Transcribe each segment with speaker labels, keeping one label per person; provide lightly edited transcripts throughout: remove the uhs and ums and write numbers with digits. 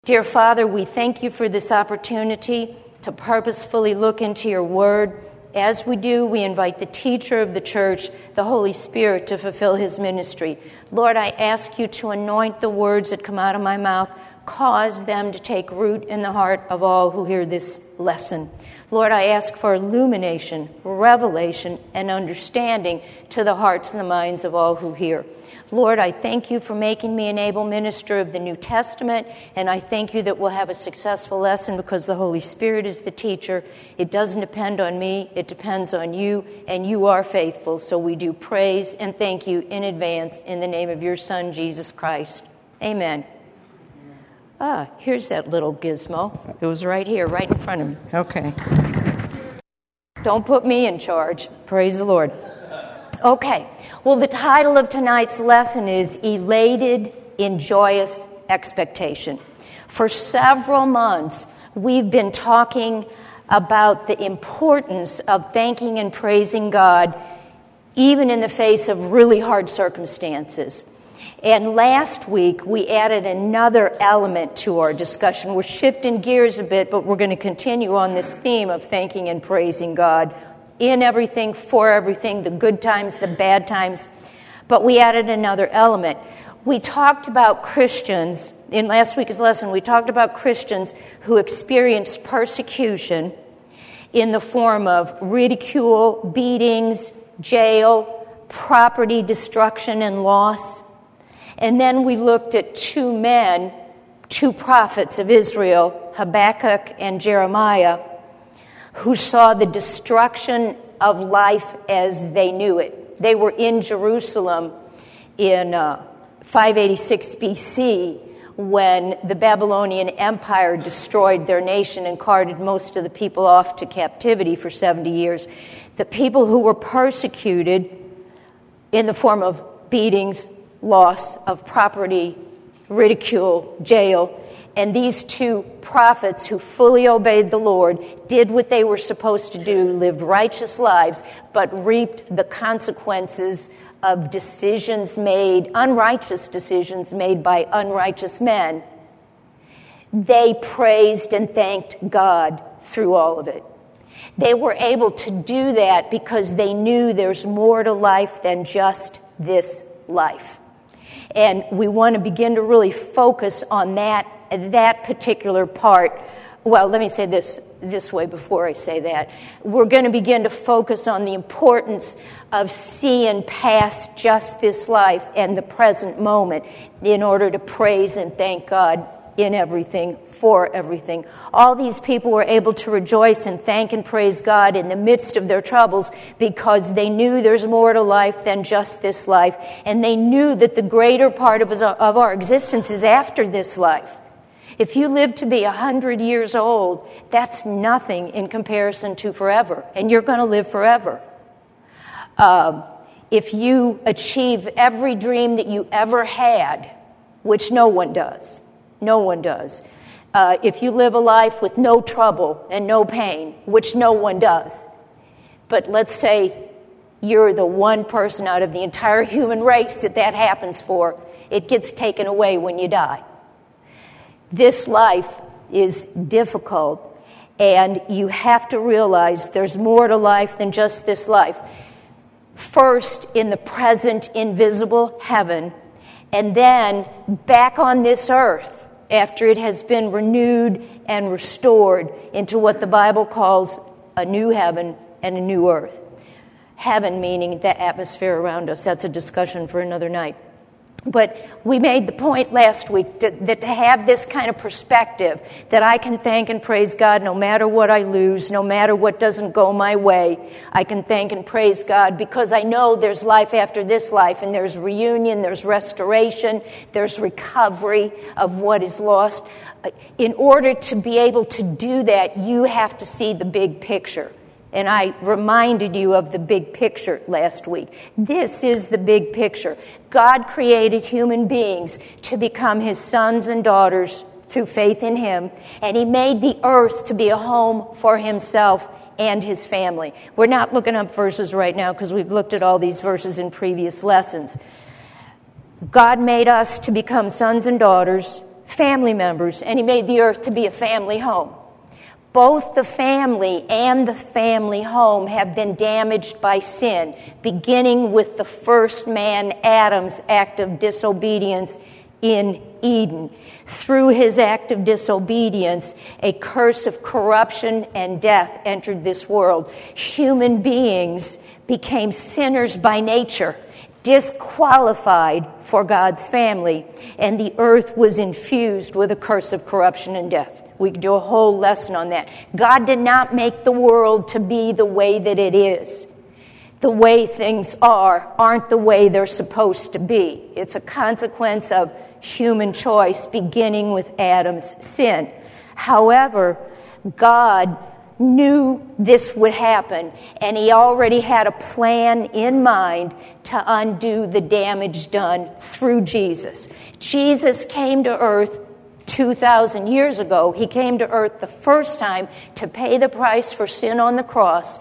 Speaker 1: Dear Father, we thank you for this opportunity to purposefully look into your word. As we do, we invite the teacher of the church, the Holy Spirit, to fulfill his ministry. Lord, I ask you to anoint the words that come out of my mouth. Cause them to take root in the heart of all who hear this lesson. Lord, I ask for illumination, revelation, and understanding to the hearts and the minds of all who hear. Lord, I thank you for making me an able minister of the New Testament, and I thank you that we'll have a successful lesson because the Holy Spirit is the teacher. It doesn't depend on me, it depends on you, and you are faithful. So we do praise and thank you in advance in the name of your Son, Jesus Christ. Amen. Here's that little gizmo. It was right here, right in front of me. Okay. Don't put me in charge. Praise the Lord. Okay. Well, the title of tonight's lesson is Elated in Joyous Expectation. For several months, we've been talking about the importance of thanking and praising God, even in the face of really hard circumstances. And last week, we added another element to our discussion. We're shifting gears a bit, but we're going to continue on this theme of thanking and praising God in everything, for everything, the good times, the bad times. But we added another element. We talked about Christians, in last week's lesson, we talked about Christians who experienced persecution in the form of ridicule, beatings, jail, property destruction and loss. And then we looked at two men, two prophets of Israel, Habakkuk and Jeremiah, who saw the destruction of life as they knew it. They were in Jerusalem in 586 BC when the Babylonian Empire destroyed their nation and carted most of the people off to captivity for 70 years. The people who were persecuted in the form of beatings, loss of property, ridicule, jail, and these two prophets who fully obeyed the Lord did what they were supposed to do, lived righteous lives, but reaped the consequences of decisions made, unrighteous decisions made by unrighteous men. They praised and thanked God through all of it. They were able to do that because they knew there's more to life than just this life. And we want to begin to really focus on that particular part. Well, let me say this way before I say that. We're going to begin to focus on the importance of seeing past just this life and the present moment in order to praise and thank God in everything, for everything. All these people were able to rejoice and thank and praise God in the midst of their troubles because they knew there's more to life than just this life, and they knew that the greater part of our existence is after this life. If you live to be 100 years old, that's nothing in comparison to forever, and you're going to live forever. If you achieve every dream that you ever had, which no one does, if you live a life with no trouble and no pain, which no one does, but let's say you're the one person out of the entire human race that happens for, it gets taken away when you die. This life is difficult, and you have to realize there's more to life than just this life. First, in the present invisible heaven, and then back on this earth after it has been renewed and restored into what the Bible calls a new heaven and a new earth. Heaven meaning the atmosphere around us. That's a discussion for another night. But we made the point last week that to have this kind of perspective, that I can thank and praise God no matter what I lose, no matter what doesn't go my way. I can thank and praise God because I know there's life after this life, and there's reunion, there's restoration, there's recovery of what is lost. In order to be able to do that, you have to see the big picture. And I reminded you of the big picture last week. This is the big picture. God created human beings to become his sons and daughters through faith in him, and he made the earth to be a home for himself and his family. We're not looking up verses right now because we've looked at all these verses in previous lessons. God made us to become sons and daughters family members, and he made the earth to be a family home. Both the family and the family home have been damaged by sin, beginning with the first man, Adam's act of disobedience in Eden. Through his act of disobedience, a curse of corruption and death entered this world. Human beings became sinners by nature, disqualified for God's family, and the earth was infused with a curse of corruption and death. We could do a whole lesson on that. God did not make the world to be the way that it is. The way things aren't the way they're supposed to be. It's a consequence of human choice, beginning with Adam's sin. However, God knew this would happen, and he already had a plan in mind to undo the damage done through Jesus. Jesus came to earth 2,000 years ago. He came to earth the first time to pay the price for sin on the cross,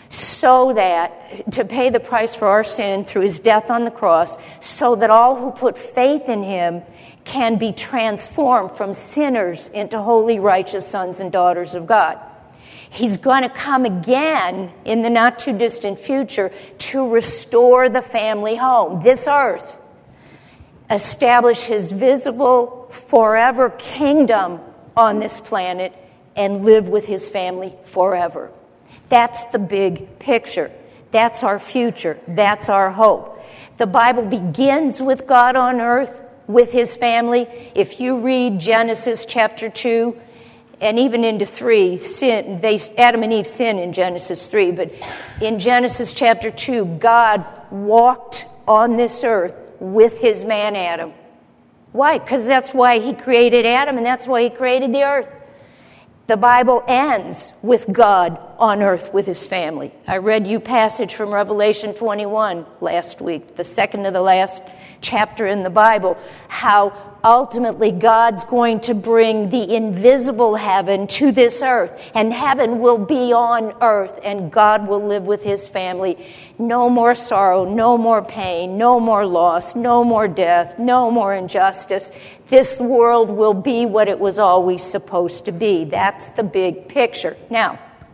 Speaker 1: to pay the price for our sin through his death on the cross, so that all who put faith in him can be transformed from sinners into holy, righteous sons and daughters of God. He's going to come again in the not-too-distant future to restore the family home, this earth, establish his visible, forever kingdom on this planet, and live with his family forever. That's the big picture. That's our future. That's our hope. The Bible begins with God on earth, with his family. If you read Genesis chapter 2, and even into 3, Adam and Eve sin in Genesis 3, but in Genesis chapter 2, God walked on this earth with his man Adam. Why? Because that's why he created Adam, and that's why he created the earth. The Bible ends with God on earth with his family. I read you a passage from Revelation 21 last week, the second to the last chapter in the Bible, how ultimately God's going to bring the invisible heaven to this earth, and heaven will be on earth, and God will live with his family. No more sorrow, no more pain, no more loss, no more death, no more injustice. This world will be what it was always supposed to be. That's the big picture. Now,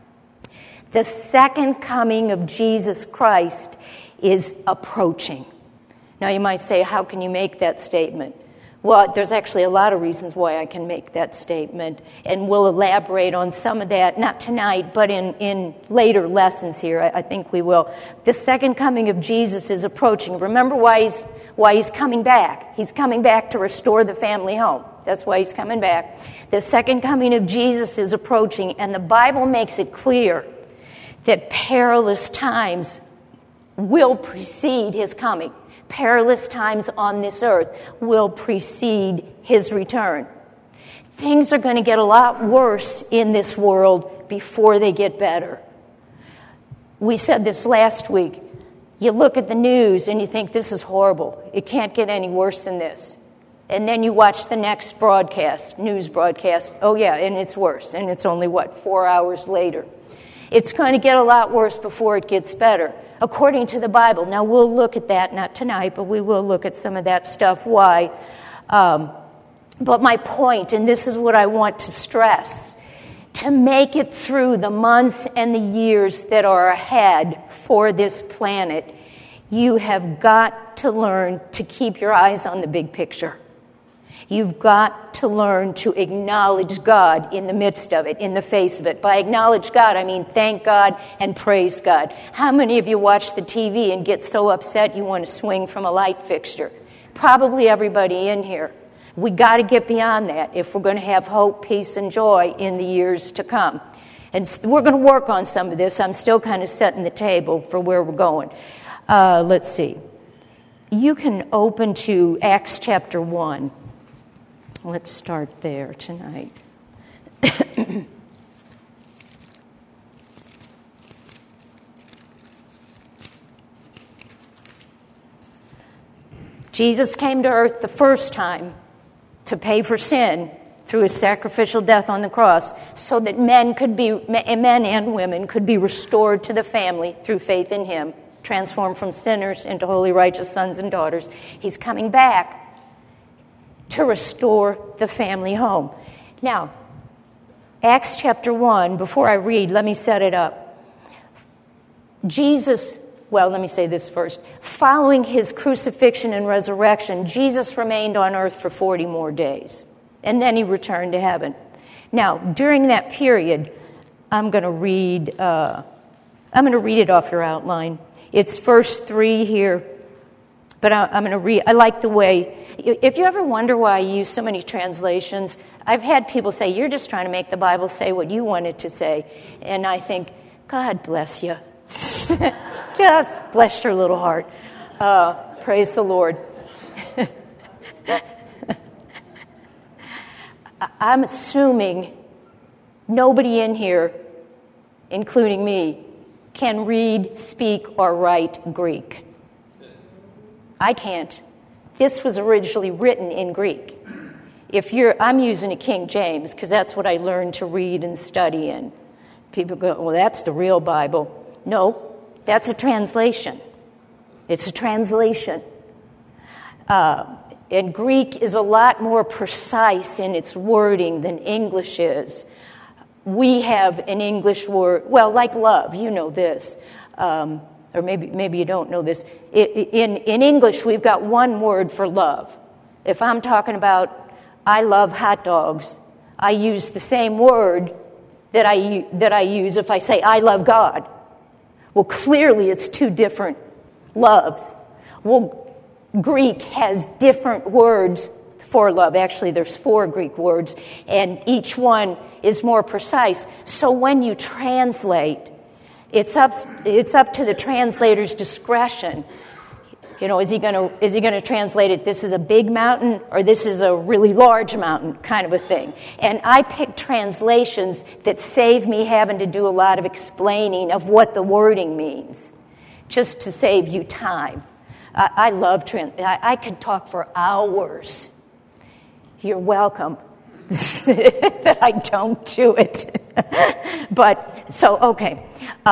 Speaker 1: the second coming of Jesus Christ is approaching. Now you might say, how can you make that statement? Well, there's actually a lot of reasons why I can make that statement, and we'll elaborate on some of that, not tonight, but in later lessons here. I think we will. The second coming of Jesus is approaching. Remember why he's coming back. He's coming back to restore the family home. That's why he's coming back. The second coming of Jesus is approaching, and the Bible makes it clear that perilous times will precede his coming. Perilous times on this earth will precede his return. Things are going to get a lot worse in this world before they get better. We said this last week. You look at the news and you think, this is horrible. It can't get any worse than this. And then you watch the next news broadcast. Oh yeah, and it's worse. And it's only, 4 hours later. It's going to get a lot worse before it gets better, according to the Bible. Now, we'll look at that, not tonight, but we will look at some of that stuff, why. But my point, and this is what I want to stress, to make it through the months and the years that are ahead for this planet, you have got to learn to keep your eyes on the big picture. You've got to learn to acknowledge God in the midst of it, in the face of it. By acknowledge God, I mean thank God and praise God. How many of you watch the TV and get so upset you want to swing from a light fixture? Probably everybody in here. We got to get beyond that if we're going to have hope, peace, and joy in the years to come. And we're going to work on some of this. I'm still kind of setting the table for where we're going. Let's see. You can open to Acts chapter 1. Let's start there tonight. Jesus came to earth the first time to pay for sin through his sacrificial death on the cross, so that men and women could be restored to the family through faith in him, transformed from sinners into holy, righteous sons and daughters. He's coming back to restore the family home. Now, Acts chapter 1, before I read, let me set it up. Let me say this first. Following his crucifixion and resurrection, Jesus remained on earth for 40 more days, and then he returned to heaven. Now, during that period, I'm going to read it off your outline. It's verse 3 here, but I'm going to read. I like the way. If you ever wonder why I use so many translations, I've had people say, you're just trying to make the Bible say what you want it to say. And I think, God bless you. Just bless your little heart. Praise the Lord. I'm assuming nobody in here, including me, can read, speak, or write Greek. I can't. This was originally written in Greek. I'm using a King James because that's what I learned to read and study in. People go, well, that's the real Bible. No, that's a translation. It's a translation. And Greek is a lot more precise in its wording than English is. We have an English word, well, like love, you know this. Or maybe you don't know this. In English, we've got one word for love. If I'm talking about I love hot dogs, I use the same word that I use if I say I love God. Well, clearly it's two different loves. Well, Greek has different words for love. Actually, there's 4 Greek words, and each one is more precise. So when you translate, it's up to the translator's discretion. You know, is he going to translate it, this is a big mountain or this is a really large mountain kind of a thing? And I pick translations that save me having to do a lot of explaining of what the wording means, just to save you time. I love I could talk for hours. You're welcome that I don't do it. But, so, okay.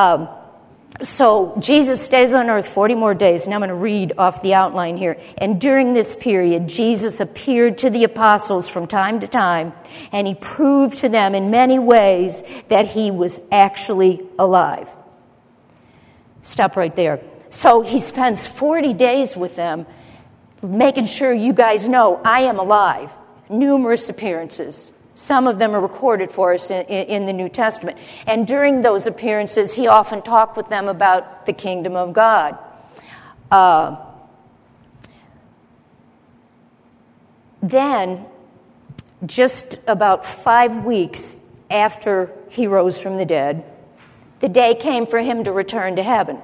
Speaker 1: So Jesus stays on earth 40 more days, and I'm going to read off the outline here. And during this period, Jesus appeared to the apostles from time to time, and he proved to them in many ways that he was actually alive. Stop right there. So he spends 40 days with them, making sure you guys know I am alive. Numerous appearances. Some of them are recorded for us in the New Testament. And during those appearances, he often talked with them about the kingdom of God. Then, just about 5 weeks after he rose from the dead, the day came for him to return to heaven.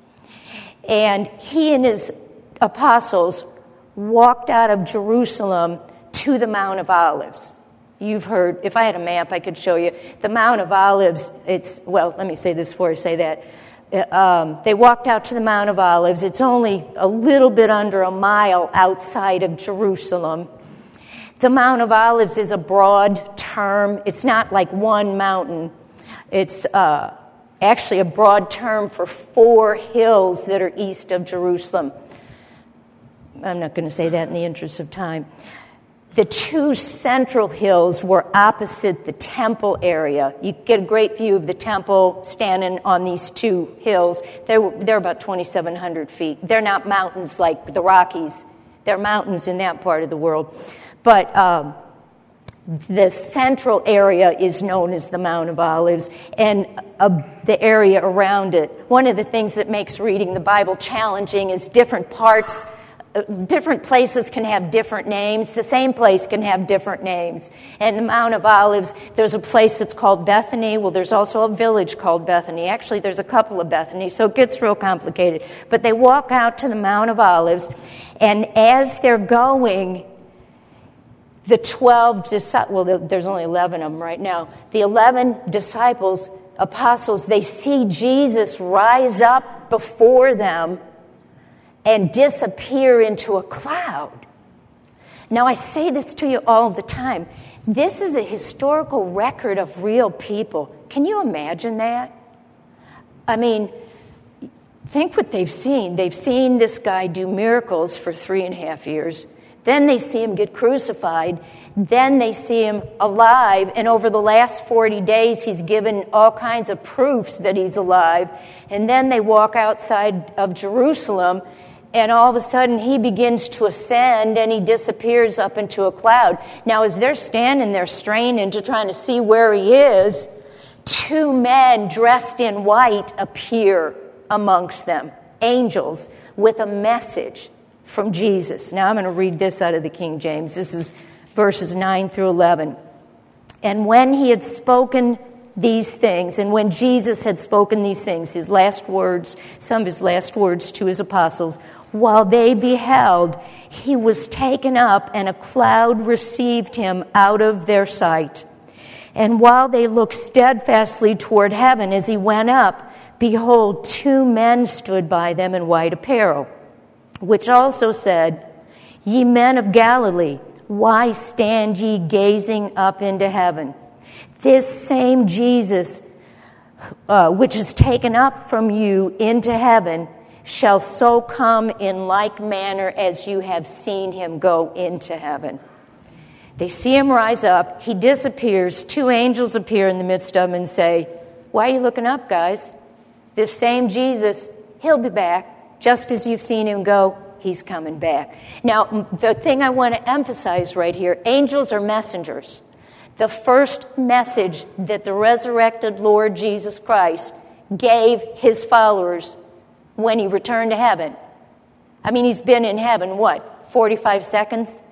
Speaker 1: And he and his apostles walked out of Jerusalem to the Mount of Olives. You've heard, if I had a map, I could show you. The Mount of Olives, let me say this before I say that. They walked out to the Mount of Olives. It's only a little bit under a mile outside of Jerusalem. The Mount of Olives is a broad term. It's not like one mountain. It's actually a broad term for 4 hills that are east of Jerusalem. I'm not going to say that in the interest of time. The 2 central hills were opposite the temple area. You get a great view of the temple standing on these 2 hills. They're about 2,700 feet. They're not mountains like the Rockies. They're mountains in that part of the world. But the central area is known as the Mount of Olives, and the area around it. One of the things that makes reading the Bible challenging is different places can have different names. The same place can have different names. And the Mount of Olives, there's a place that's called Bethany. Well, there's also a village called Bethany. Actually, there's a couple of Bethany, so it gets real complicated. But they walk out to the Mount of Olives, and as they're going, the 12 disciples, well, there's only 11 of them right now. The 11 apostles, they see Jesus rise up before them and disappear into a cloud. Now, I say this to you all the time. This is a historical record of real people. Can you imagine that? I mean, think what they've seen. They've seen this guy do miracles for 3.5 years. Then they see him get crucified. Then they see him alive. And over the last 40 days, he's given all kinds of proofs that he's alive. And then they walk outside of Jerusalem, and all of a sudden he begins to ascend, and he disappears up into a cloud. Now, as they're standing there straining to trying to see where he is, two men dressed in white appear amongst them, angels, with a message from Jesus. Now I'm going to read this out of the King James. This is verses 9 through 11. And when he had spoken these things, and when Jesus had spoken these things, his last words, some of his last words to his apostles, while they beheld, he was taken up, and a cloud received him out of their sight. And while they looked steadfastly toward heaven as he went up, behold, two men stood by them in white apparel, which also said, Ye men of Galilee, why stand ye gazing up into heaven? This same Jesus, which is taken up from you into heaven, shall so come in like manner as you have seen him go into heaven. They see him rise up. He disappears. Two angels appear in the midst of him and say, Why are you looking up, guys? This same Jesus, he'll be back. Just as you've seen him go, he's coming back. Now, the thing I want to emphasize right here, angels are messengers. The first message that the resurrected Lord Jesus Christ gave his followers when he returned to heaven. I mean, he's been in heaven, 45 seconds?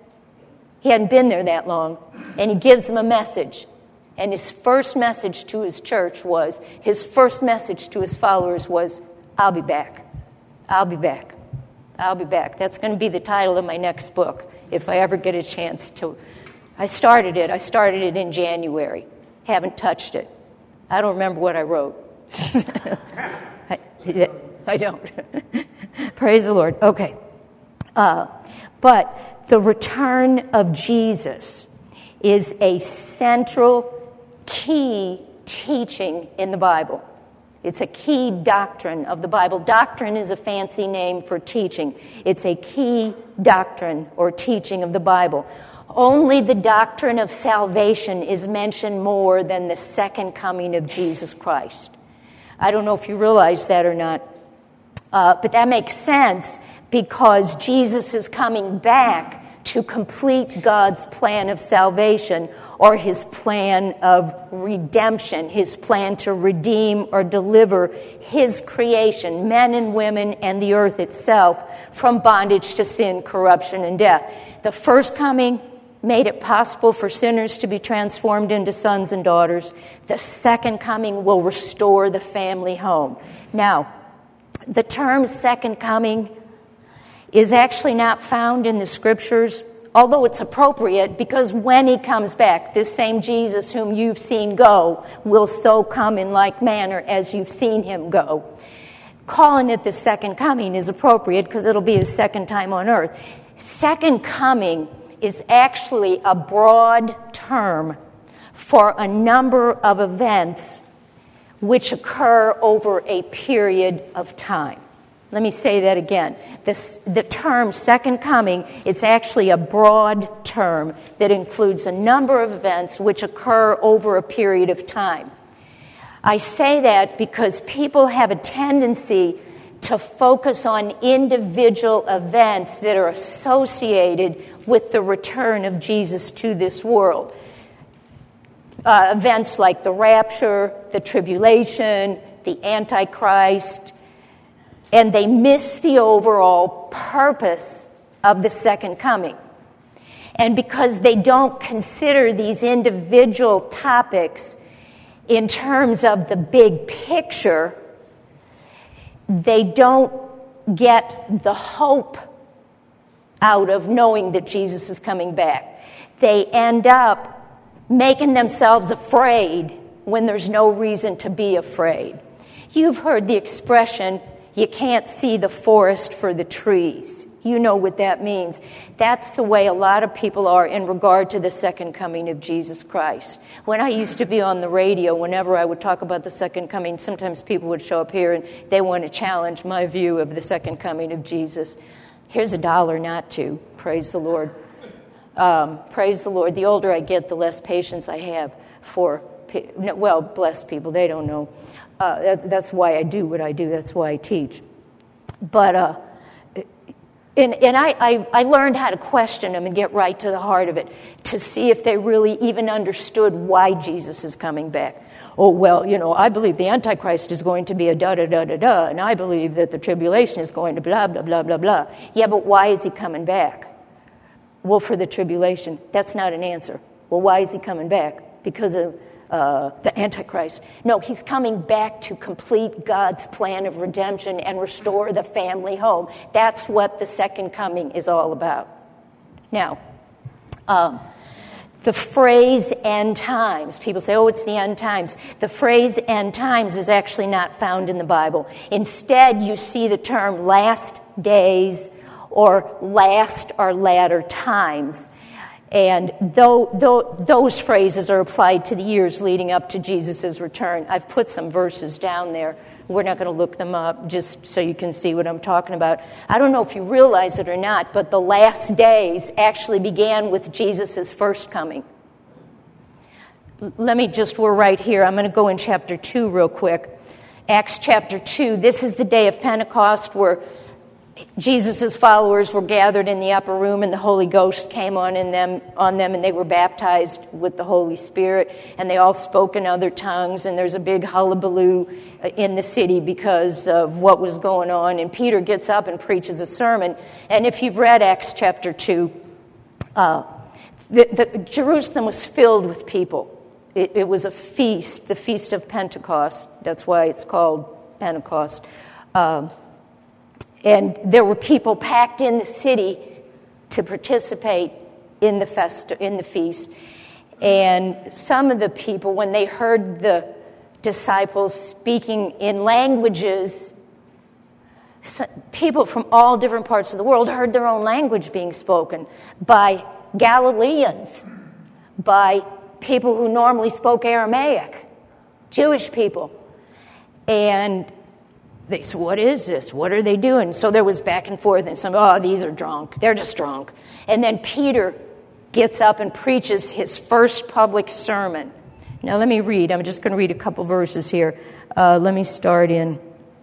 Speaker 1: He hadn't been there that long. And he gives them a message. And his first message to his church was, his first message to his followers was, I'll be back. I'll be back. I'll be back. That's going to be the title of my next book, if I ever get a chance to. I started it in January. Haven't touched it. I don't remember what I wrote. I don't. Praise the Lord. Okay. But the return of Jesus is a central, key teaching in the Bible. It's a key doctrine of the Bible. Doctrine is a fancy name for teaching. It's a key doctrine or teaching of the Bible. Only the doctrine of salvation is mentioned more than the second coming of Jesus Christ. I don't know if you realize that or not, but that makes sense because Jesus is coming back to complete God's plan of salvation or his plan of redemption, his plan to redeem or deliver his creation, men and women and the earth itself, from bondage to sin, corruption, and death. The first coming made it possible for sinners to be transformed into sons and daughters. The second coming will restore the family home. Now, the term second coming is actually not found in the scriptures, although it's appropriate because when he comes back, this same Jesus whom you've seen go will so come in like manner as you've seen him go. Calling it the second coming is appropriate because it'll be his second time on earth. Second coming is actually a broad term for a number of events which occur over a period of time. Let me say that again. The term second coming, it's actually a broad term that includes a number of events which occur over a period of time. I say that because people have a tendency to focus on individual events that are associated with the return of Jesus to this world. Events like the rapture, the tribulation, the Antichrist, and they miss the overall purpose of the second coming. And because they don't consider these individual topics in terms of the big picture, they don't get the hope out of knowing that Jesus is coming back. They end up making themselves afraid when there's no reason to be afraid. You've heard the expression, you can't see the forest for the trees. You know what that means. That's the way a lot of people are in regard to the second coming of Jesus Christ. When I used to be on the radio, whenever I would talk about the second coming, sometimes people would show up here and they want to challenge my view of the second coming of Jesus. Here's $1 not to. Praise the Lord. Praise the Lord. The older I get, the less patience I have for, blessed people. They don't know. That's why I do what I do. That's why I teach. But I learned how to question them and get right to the heart of it to see if they really even understood why Jesus is coming back. Oh, well, I believe the Antichrist is going to be a da-da-da-da-da, and I believe that the tribulation is going to blah, blah, blah, blah, blah. Yeah, but why is he coming back? Well, for the tribulation. That's not an answer. Well, why is he coming back? Because of the Antichrist. No, he's coming back to complete God's plan of redemption and restore the family home. That's what the second coming is all about. Now, the phrase end times, people say, oh, it's the end times. The phrase end times is actually not found in the Bible. Instead, you see the term last days or last or latter times. And those phrases are applied to the years leading up to Jesus' return. I've put some verses down there. We're not going to look them up just so you can see what I'm talking about. I don't know if you realize it or not, but the last days actually began with Jesus' first coming. We're right here. I'm going to go in chapter 2 real quick. Acts chapter 2, this is the day of Pentecost where Jesus' followers were gathered in the upper room and the Holy Ghost came on them and they were baptized with the Holy Spirit and they all spoke in other tongues and there's a big hullabaloo in the city because of what was going on, and Peter gets up and preaches a sermon. And if you've read Acts chapter 2, Jerusalem was filled with people. It was a feast, the Feast of Pentecost. That's why it's called Pentecost. And there were people packed in the city to participate in the feast. And some of the people, when they heard the disciples speaking in languages, people from all different parts of the world heard their own language being spoken by Galileans, by people who normally spoke Aramaic, Jewish people. And they said, what is this? What are they doing? So there was back and forth, and some, these are drunk. They're just drunk. And then Peter gets up and preaches his first public sermon. Now let me read. I'm just going to read a couple verses here. Let me start in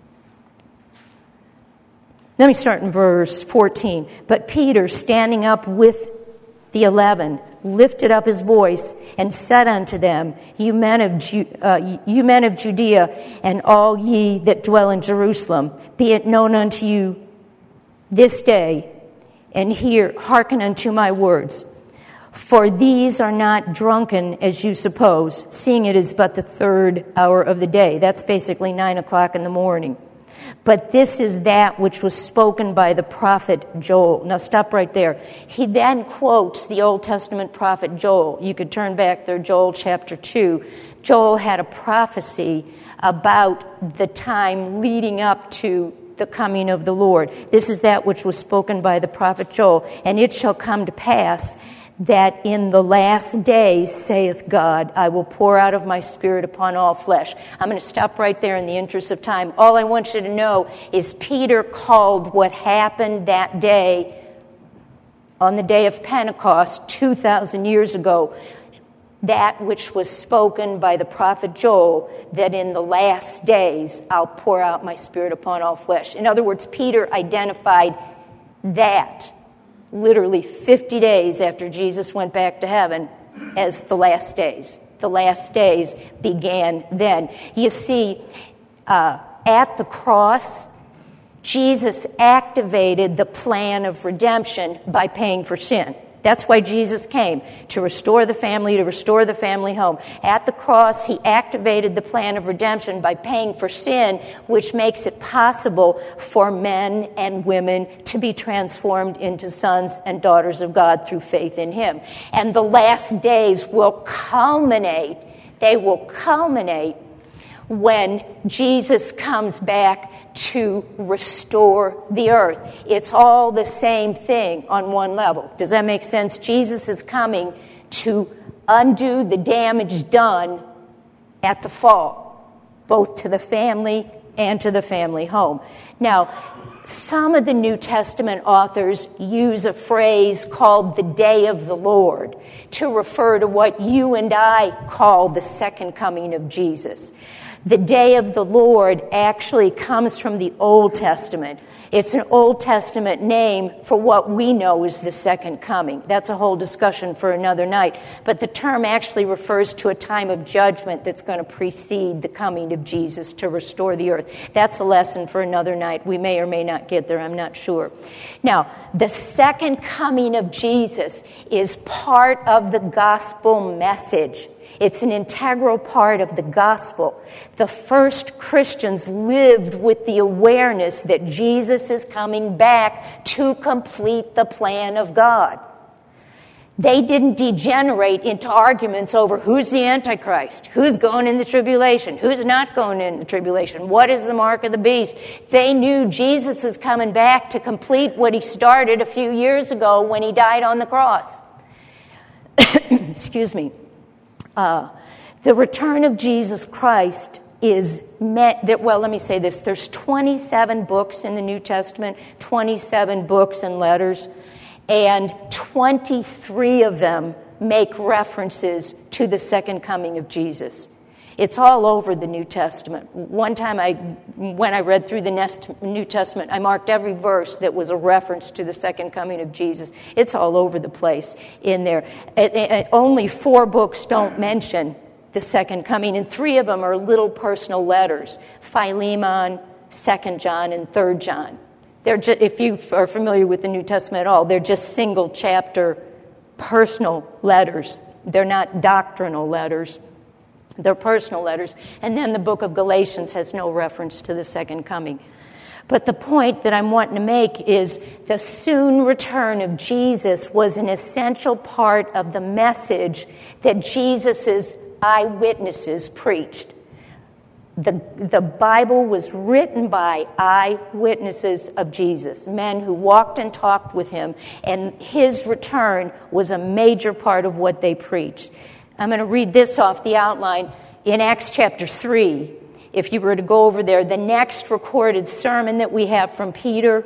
Speaker 1: verse 14. But Peter, standing up with the 11, lifted up his voice and said unto them, you men of Judea, and all ye that dwell in Jerusalem, be it known unto you this day, and hearken unto my words. For these are not drunken as you suppose, seeing it is but the 3rd hour of the day. That's basically 9 o'clock in the morning. But this is that which was spoken by the prophet Joel. Now stop right there. He then quotes the Old Testament prophet Joel. You could turn back there, Joel chapter 2. Joel had a prophecy about the time leading up to the coming of the Lord. This is that which was spoken by the prophet Joel. And it shall come to pass that in the last days, saith God, I will pour out of my Spirit upon all flesh. I'm going to stop right there in the interest of time. All I want you to know is Peter called what happened that day, on the day of Pentecost, 2,000 years ago, that which was spoken by the prophet Joel, that in the last days I'll pour out my Spirit upon all flesh. In other words, Peter identified that literally 50 days after Jesus went back to heaven as the last days. The last days began then. You see, at the cross, Jesus activated the plan of redemption by paying for sin. That's why Jesus came, to restore the family home. At the cross, he activated the plan of redemption by paying for sin, which makes it possible for men and women to be transformed into sons and daughters of God through faith in him. And the last days will culminate, when Jesus comes back to restore the earth. It's all the same thing on one level. Does that make sense? Jesus is coming to undo the damage done at the fall, both to the family and to the family home. Now, some of the New Testament authors use a phrase called the day of the Lord to refer to what you and I call the second coming of Jesus. The day of the Lord actually comes from the Old Testament. It's an Old Testament name for what we know as the second coming. That's a whole discussion for another night. But the term actually refers to a time of judgment that's going to precede the coming of Jesus to restore the earth. That's a lesson for another night. We may or may not get there. I'm not sure. Now, the second coming of Jesus is part of the gospel message. It's an integral part of the gospel. The first Christians lived with the awareness that Jesus is coming back to complete the plan of God. They didn't degenerate into arguments over who's the Antichrist, who's going in the tribulation, who's not going in the tribulation, what is the mark of the beast. They knew Jesus is coming back to complete what he started a few years ago when he died on the cross. Excuse me. The return of Jesus Christ is meant that, well, let me say this. There's 27 books in the New Testament, 27 books and letters, and 23 of them make references to the second coming of Jesus. It's all over the New Testament. One time when I read through the New Testament, I marked every verse that was a reference to the second coming of Jesus. It's all over the place in there. Only 4 books don't mention the second coming, and 3 of them are little personal letters: Philemon, 2 John, and 3 John. They're just, if you are familiar with the New Testament at all, they're just single chapter personal letters. They're not doctrinal letters. They're personal letters. And then the book of Galatians has no reference to the second coming. But the point that I'm wanting to make is the soon return of Jesus was an essential part of the message that Jesus' eyewitnesses preached. The Bible was written by eyewitnesses of Jesus, men who walked and talked with him, and his return was a major part of what they preached. I'm going to read this off the outline in Acts chapter 3. If you were to go over there, the next recorded sermon that we have from Peter,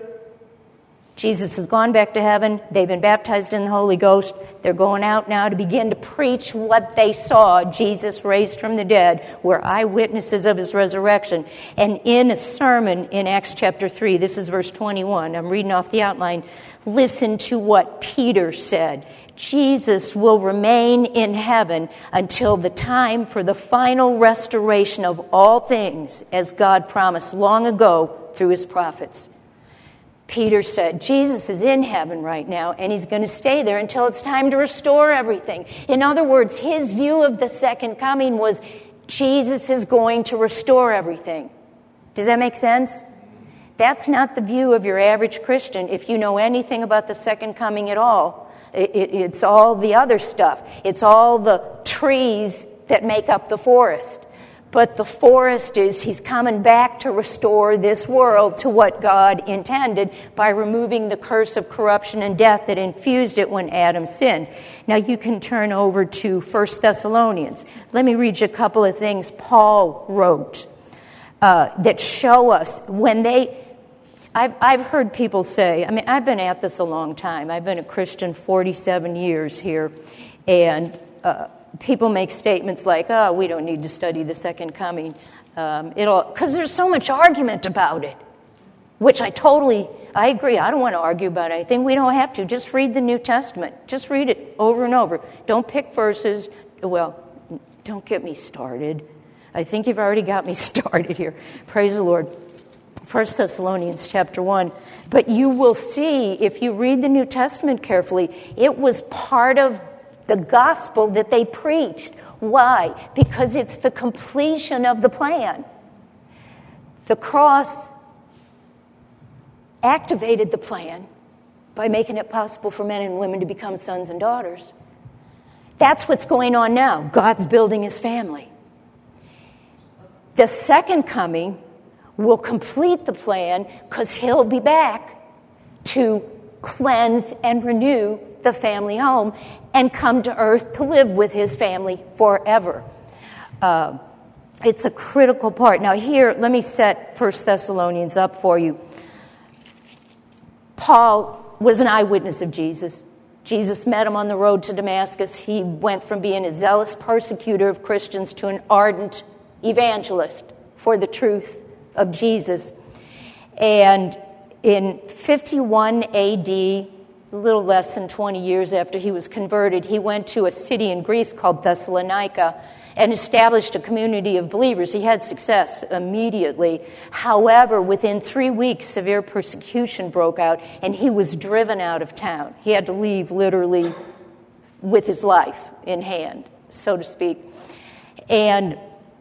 Speaker 1: Jesus has gone back to heaven. They've been baptized in the Holy Ghost. They're going out now to begin to preach what they saw Jesus raised from the dead. We're eyewitnesses of his resurrection. And in a sermon in Acts chapter 3, this is verse 21. I'm reading off the outline. Listen to what Peter said. Jesus will remain in heaven until the time for the final restoration of all things, as God promised long ago through his prophets. Peter said, Jesus is in heaven right now, and he's going to stay there until it's time to restore everything. In other words, his view of the second coming was Jesus is going to restore everything. Does that make sense? That's not the view of your average Christian if you know anything about the second coming at all. It's all the other stuff. It's all the trees that make up the forest. But the forest is he's coming back to restore this world to what God intended by removing the curse of corruption and death that infused it when Adam sinned. Now you can turn over to 1 Thessalonians. Let me read you a couple of things Paul wrote that show us when they... I've heard people say, I mean, I've been at this a long time. I've been a Christian 47 years here, and people make statements like, oh, we don't need to study the second coming, because there's so much argument about it, which I agree. I don't want to argue about anything. We don't have to. Just read the New Testament. Just read it over and over. Don't pick verses. Well, don't get me started. I think you've already got me started here. Praise the Lord. 1 Thessalonians chapter 1. But you will see, if you read the New Testament carefully, it was part of the gospel that they preached. Why? Because it's the completion of the plan. The cross activated the plan by making it possible for men and women to become sons and daughters. That's what's going on now. God's building his family. The second coming will complete the plan because he'll be back to cleanse and renew the family home and come to earth to live with his family forever. It's a critical part. Now here, let me set 1 Thessalonians up for you. Paul was an eyewitness of Jesus. Jesus met him on the road to Damascus. He went from being a zealous persecutor of Christians to an ardent evangelist for the truth of Jesus. And in 51 AD, a little less than 20 years after he was converted, he went to a city in Greece called Thessalonica and established a community of believers. He had success immediately. However, within 3 weeks, severe persecution broke out, and he was driven out of town. He had to leave literally with his life in hand, so to speak. And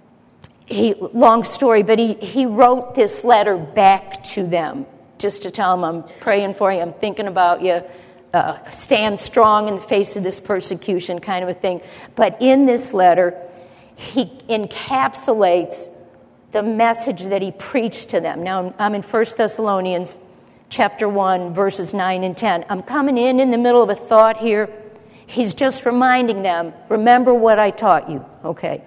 Speaker 1: long story, but he wrote this letter back to them, just to tell them, I'm praying for you, I'm thinking about you, stand strong in the face of this persecution, kind of a thing. But in this letter, he encapsulates the message that he preached to them. Now, I'm in 1 Thessalonians chapter 1, verses 9 and 10. I'm coming in the middle of a thought here. He's just reminding them, remember what I taught you, okay?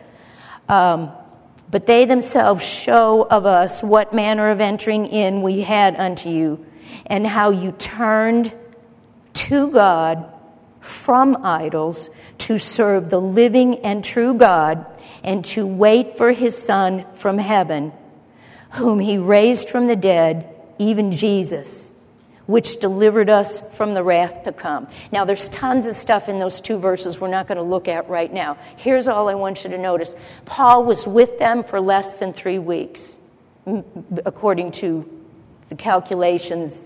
Speaker 1: But they themselves show of us what manner of entering in we had unto you, and how you turned to God from idols to serve the living and true God, and to wait for his Son from heaven, whom he raised from the dead, even Jesus, which delivered us from the wrath to come. Now, there's tons of stuff in those two verses we're not going to look at right now. Here's all I want you to notice. Paul was with them for less than 3 weeks, according to the calculations,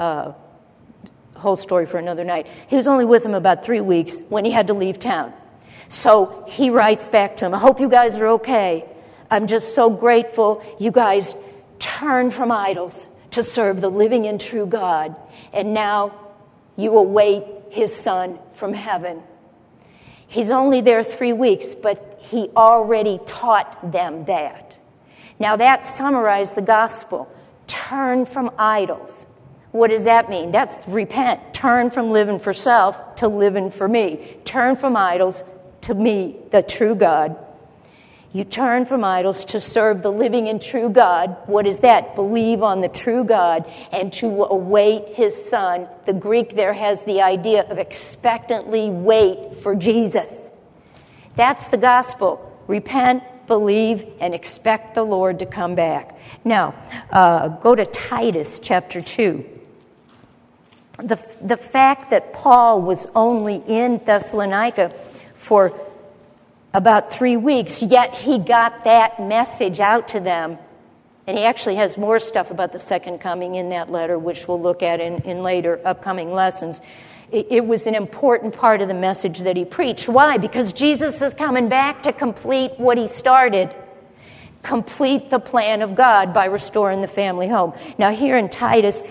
Speaker 1: whole story for another night. He was only with them about 3 weeks when he had to leave town. So he writes back to him, I hope you guys are okay. I'm just so grateful you guys turned from idols to serve the living and true God, and now you await his Son from heaven. He's only there 3 weeks, but he already taught them that. Now that summarized the gospel. Turn from idols. What does that mean? That's repent. Turn from living for self to living for me. Turn from idols to me, the true God. You turn from idols to serve the living and true God. What is that? Believe on the true God and to await his Son. The Greek there has the idea of expectantly wait for Jesus. That's the gospel. Repent, believe, and expect the Lord to come back. Now, go to Titus chapter 2. The fact that Paul was only in Thessalonica for about 3 weeks, yet he got that message out to them. And he actually has more stuff about the second coming in that letter, which we'll look at in later upcoming lessons. It was an important part of the message that he preached. Why? Because Jesus is coming back to complete what he started. Complete the plan of God by restoring the family home. Now here in Titus,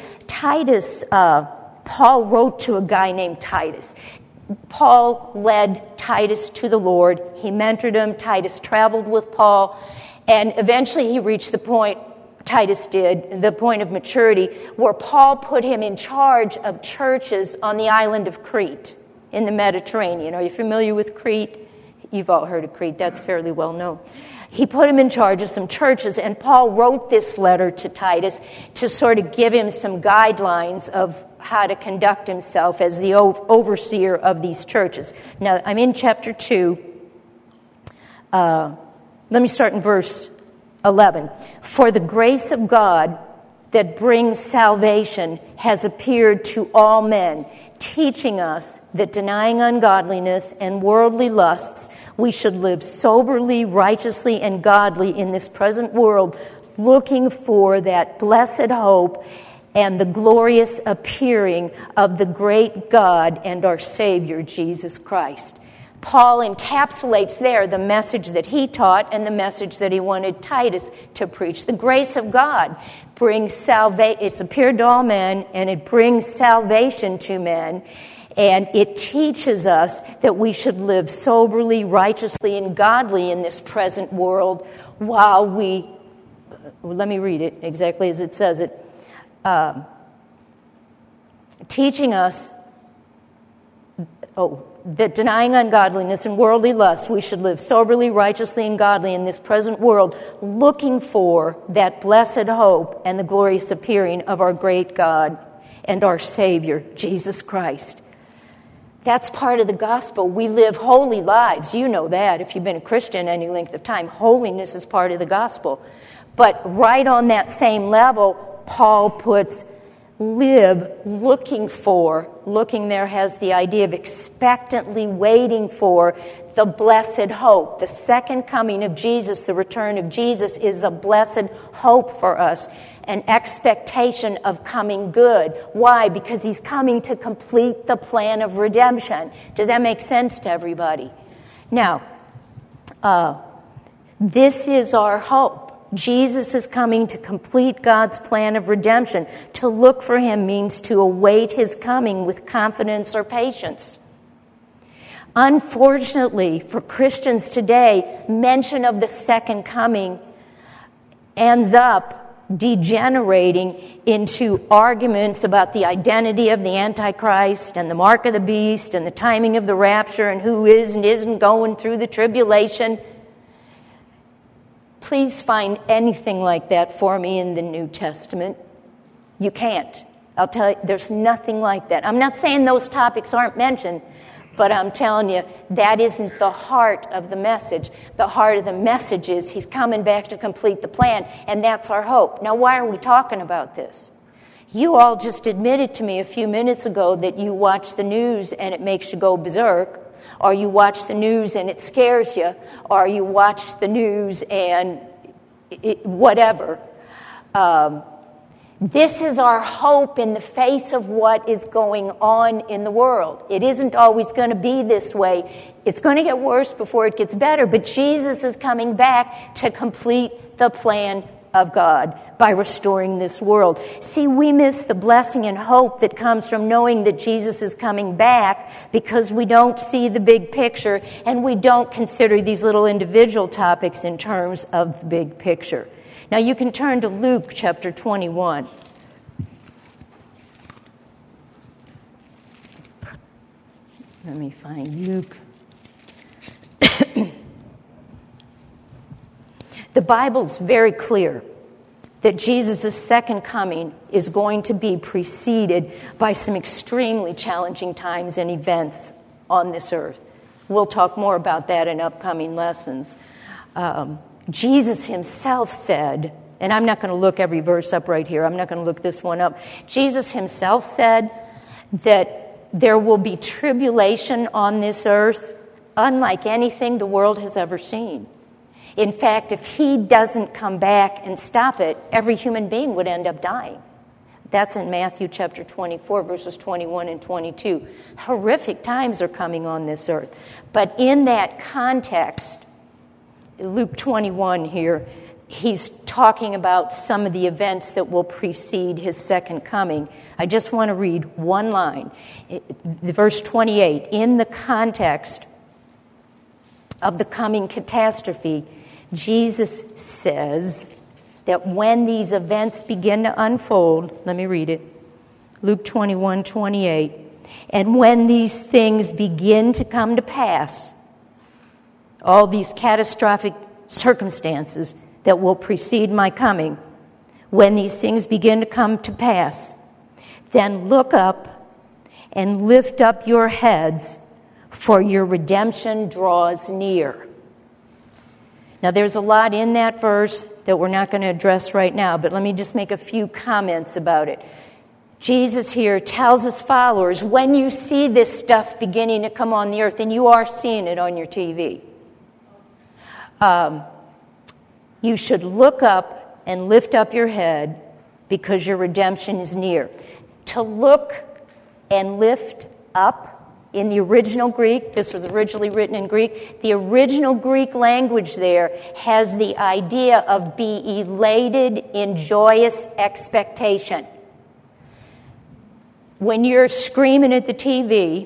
Speaker 1: Paul wrote to a guy named Titus. Paul led Titus to the Lord. He mentored him. Titus traveled with Paul. And eventually he reached the point, Titus did, the point of maturity, where Paul put him in charge of churches on the island of Crete in the Mediterranean. Are you familiar with Crete? You've all heard of Crete. That's fairly well known. He put him in charge of some churches, and Paul wrote this letter to Titus to sort of give him some guidelines of how to conduct himself as the overseer of these churches. Now, I'm in chapter 2. Let me start in verse 11. For the grace of God that brings salvation has appeared to all men, teaching us that denying ungodliness and worldly lusts, we should live soberly, righteously, and godly in this present world, looking for that blessed hope and the glorious appearing of the great God and our Savior, Jesus Christ. Paul encapsulates there the message that he taught and the message that he wanted Titus to preach. The grace of God brings salvation. It's appeared to all men, and it brings salvation to men. And it teaches us that we should live soberly, righteously, and godly in this present world while we, let me read it exactly as it says it, teaching us that denying ungodliness and worldly lusts, we should live soberly, righteously, and godly in this present world, looking for that blessed hope and the glorious appearing of our great God and our Savior, Jesus Christ. That's part of the gospel. We live holy lives. You know that if you've been a Christian any length of time. Holiness is part of the gospel. But right on that same level, Paul puts live looking for. Looking there has the idea of expectantly waiting for the blessed hope. The second coming of Jesus, the return of Jesus, is a blessed hope for us. An expectation of coming good. Why? Because he's coming to complete the plan of redemption. Does that make sense to everybody? Now, this is our hope. Jesus is coming to complete God's plan of redemption. To look for him means to await his coming with confidence or patience. Unfortunately, for Christians today, mention of the second coming ends up degenerating into arguments about the identity of the Antichrist and the mark of the beast and the timing of the rapture and who is and isn't going through the tribulation. Please find anything like that for me in the New Testament. You can't. I'll tell you, there's nothing like that. I'm not saying those topics aren't mentioned, but I'm telling you, that isn't the heart of the message. The heart of the message is he's coming back to complete the plan, and that's our hope. Now, why are we talking about this? You all just admitted to me a few minutes ago that you watch the news and it makes you go berserk, or you watch the news and it scares you, or you watch the news and whatever. This is our hope in the face of what is going on in the world. It isn't always going to be this way. It's going to get worse before it gets better, but Jesus is coming back to complete the plan of God by restoring this world. See, we miss the blessing and hope that comes from knowing that Jesus is coming back because we don't see the big picture and we don't consider these little individual topics in terms of the big picture. Now you can turn to Luke chapter 21. Let me find Luke. The Bible's very clear that Jesus' second coming is going to be preceded by some extremely challenging times and events on this earth. We'll talk more about that in upcoming lessons. Jesus himself said, and I'm not going to look every verse up right here. I'm not going to look this one up. Jesus himself said that there will be tribulation on this earth unlike anything the world has ever seen. In fact, if he doesn't come back and stop it, every human being would end up dying. That's in Matthew chapter 24, verses 21 and 22. Horrific times are coming on this earth. But in that context, Luke 21 here, he's talking about some of the events that will precede his second coming. I just want to read one line. Verse 28, in the context of the coming catastrophe, Jesus says that when these events begin to unfold, let me read it, Luke 21:28, and when these things begin to come to pass, all these catastrophic circumstances that will precede my coming, when these things begin to come to pass, then look up and lift up your heads, for your redemption draws near. Now, there's a lot in that verse that we're not going to address right now, but let me just make a few comments about it. Jesus here tells his followers, when you see this stuff beginning to come on the earth, and you are seeing it on your TV, you should look up and lift up your head because your redemption is near. To look and lift up, in the original Greek, this was originally written in Greek, the original Greek language there has the idea of be elated in joyous expectation. When you're screaming at the TV,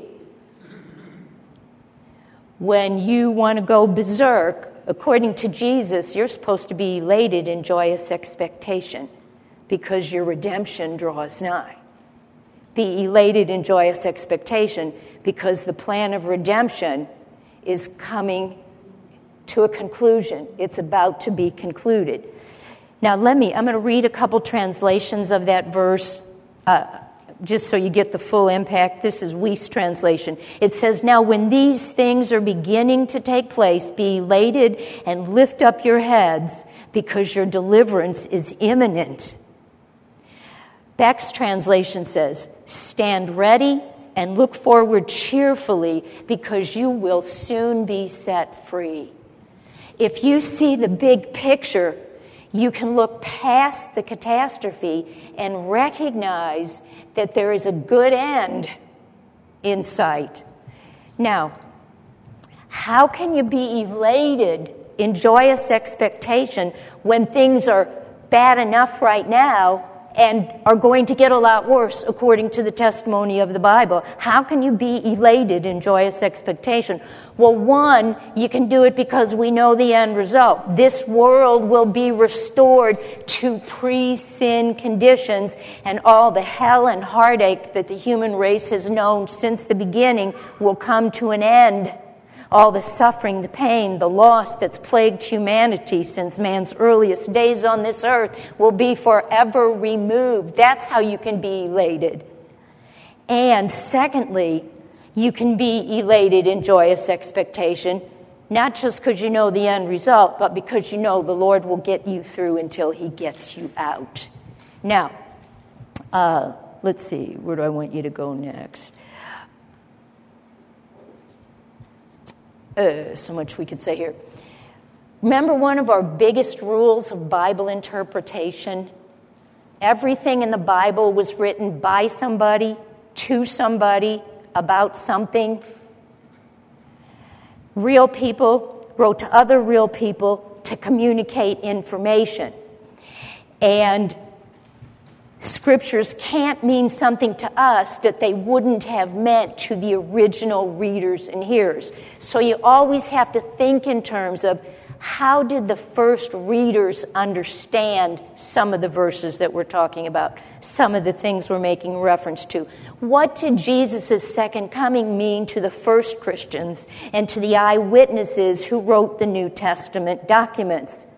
Speaker 1: when you want to go berserk, according to Jesus, you're supposed to be elated in joyous expectation because your redemption draws nigh. Be elated in joyous expectation because the plan of redemption is coming to a conclusion. It's about to be concluded. Now I'm going to read a couple translations of that verse, just so you get the full impact. This is Weiss translation. It says, "Now when these things are beginning to take place, be elated and lift up your heads, because your deliverance is imminent." Beck's translation says, "Stand ready and look forward cheerfully, because you will soon be set free." If you see the big picture, you can look past the catastrophe and recognize that there is a good end in sight. Now, how can you be elated in joyous expectation when things are bad enough right now and are going to get a lot worse according to the testimony of the Bible? How can you be elated in joyous expectation? Well, one, you can do it because we know the end result. This world will be restored to pre-sin conditions, and all the hell and heartache that the human race has known since the beginning will come to an end. All the suffering, the pain, the loss that's plagued humanity since man's earliest days on this earth will be forever removed. That's how you can be elated. And secondly, you can be elated in joyous expectation, not just because you know the end result, but because you know the Lord will get you through until he gets you out. Now, let's see, where do I want you to go next? So much we could say here. Remember one of our biggest rules of Bible interpretation? Everything in the Bible was written by somebody, to somebody, about something. Real people wrote to other real people to communicate information. And scriptures can't mean something to us that they wouldn't have meant to the original readers and hearers. So you always have to think in terms of, how did the first readers understand some of the verses that we're talking about, some of the things we're making reference to? What did Jesus' second coming mean to the first Christians and to the eyewitnesses who wrote the New Testament documents?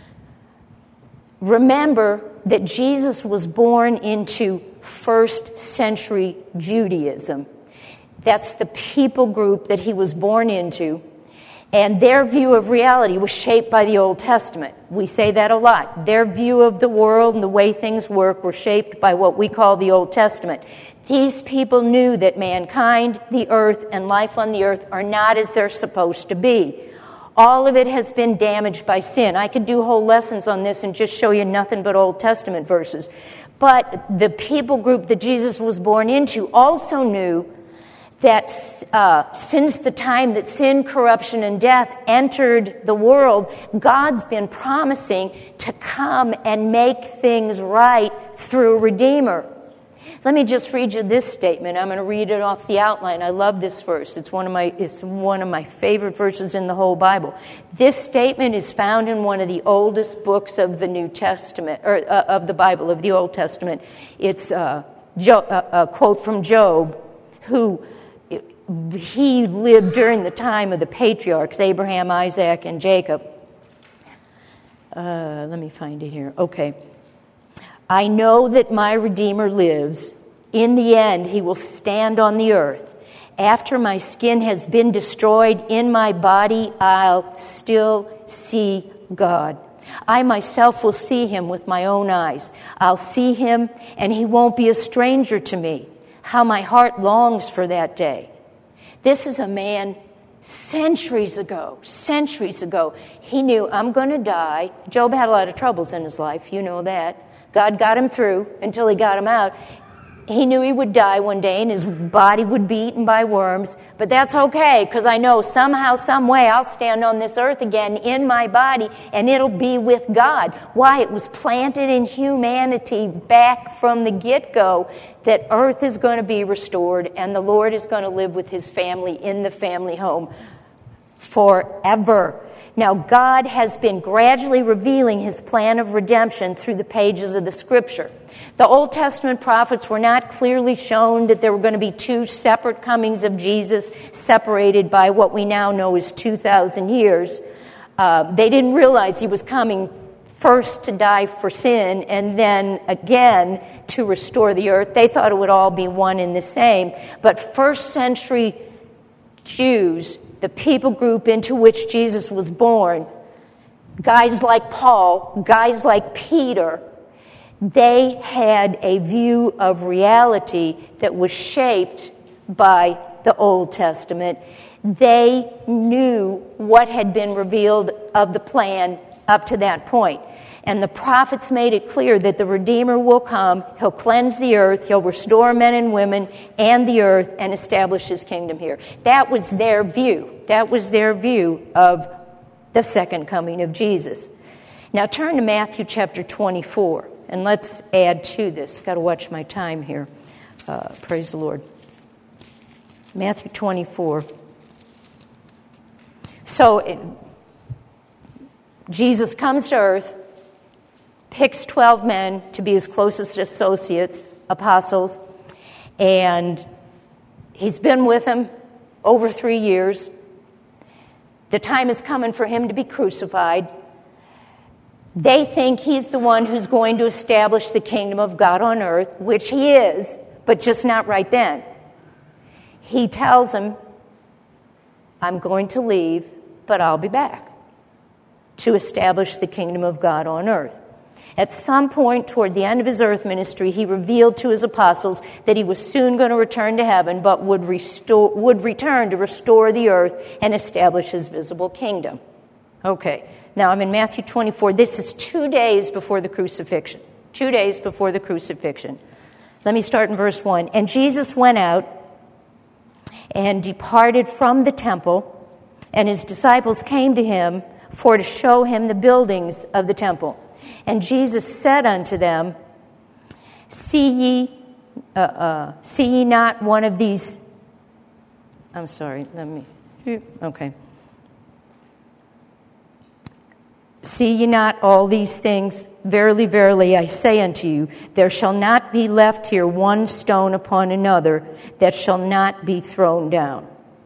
Speaker 1: Remember that Jesus was born into first century Judaism. That's the people group that he was born into. And their view of reality was shaped by the Old Testament. We say that a lot. Their view of the world and the way things work were shaped by what we call the Old Testament. These people knew that mankind, the earth, and life on the earth are not as they're supposed to be. All of it has been damaged by sin. I could do whole lessons on this and just show you nothing but Old Testament verses. But the people group that Jesus was born into also knew that since the time that sin, corruption, and death entered the world, God's been promising to come and make things right through a Redeemer. Let me just read you this statement. I'm going to read it off the outline. I love this verse. It's one of my favorite verses in the whole Bible. This statement is found in one of the oldest books of the New Testament, or of the Bible, of the Old Testament. It's a quote from Job, who he lived during the time of the patriarchs, Abraham, Isaac, and Jacob. Let me find it here. Okay. I know that my Redeemer lives. In the end, he will stand on the earth. After my skin has been destroyed, in my body I'll still see God. I myself will see him with my own eyes. I'll see him, and he won't be a stranger to me. How my heart longs for that day. This is a man centuries ago. He knew, I'm going to die. Job had a lot of troubles in his life. You know that. God got him through until he got him out. He knew he would die one day and his body would be eaten by worms. But that's okay, because I know somehow, some way, I'll stand on this earth again in my body and it'll be with God. Why? It was planted in humanity back from the get-go that earth is going to be restored and the Lord is going to live with his family in the family home forever. Now, God has been gradually revealing his plan of redemption through the pages of the Scripture. The Old Testament prophets were not clearly shown that there were going to be two separate comings of Jesus, separated by what we now know is 2,000 years. They didn't realize he was coming first to die for sin and then again to restore the earth. They thought it would all be one and the same. But first century Jews, the people group into which Jesus was born, guys like Paul, guys like Peter, they had a view of reality that was shaped by the Old Testament. They knew what had been revealed of the plan up to that point. And the prophets made it clear that the Redeemer will come, he'll cleanse the earth, he'll restore men and women and the earth and establish his kingdom here. That was their view. That was their view of the second coming of Jesus. Now turn to Matthew chapter 24, and let's add to this. Got to watch my time here. Praise the Lord. Matthew 24. So Jesus comes to earth, picks 12 men to be his closest associates, apostles, and he's been with them over 3 years. The time is coming for him to be crucified. They think he's the one who's going to establish the kingdom of God on earth, which he is, but just not right then. He tells them, I'm going to leave, but I'll be back to establish the kingdom of God on earth. At some point toward the end of his earth ministry, he revealed to his apostles that he was soon going to return to heaven, but would return to restore the earth and establish his visible kingdom. Okay, now I'm in Matthew 24. This is 2 days before the crucifixion. 2 days before the crucifixion. Let me start in verse 1. And Jesus went out and departed from the temple, and his disciples came to him for to show him the buildings of the temple. And Jesus said unto them, See ye not one of these... I'm sorry, okay. See ye not all these things? Verily, verily, I say unto you, there shall not be left here one stone upon another that shall not be thrown down.